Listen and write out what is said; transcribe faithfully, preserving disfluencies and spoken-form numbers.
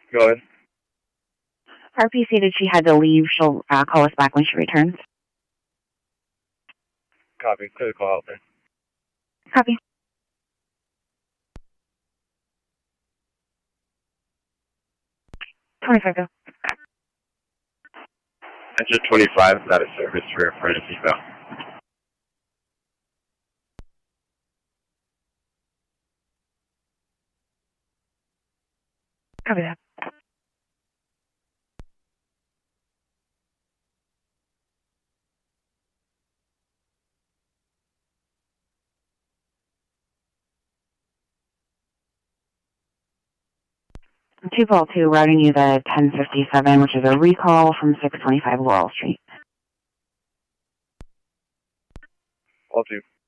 Go ahead. R P stated she had to leave. She'll uh, call us back when she returns. Copy. Clear the call out there. Copy. twenty-five, go. Enter twenty-five, not a service for a friend of female. Copy that. two Paul two, routing you the ten fifty-seven, which is a recall from six twenty-five Laurel Street. All two.